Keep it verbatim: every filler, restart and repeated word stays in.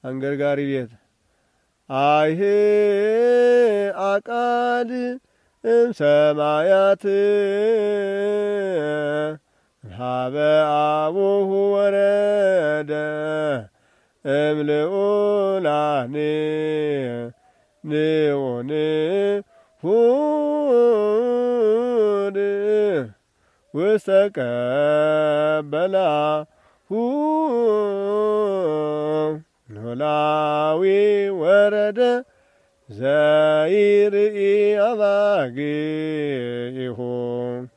አንገርጋሪ ቤት አይሄ አቃድ እምሰማያት ሀበ አቡሁ ወረደ እምልኡላን ንዑን ሁድ ውስተ ቀበላሁ ኖላዊ ወረደ ዘይርኢ አባግዒሁ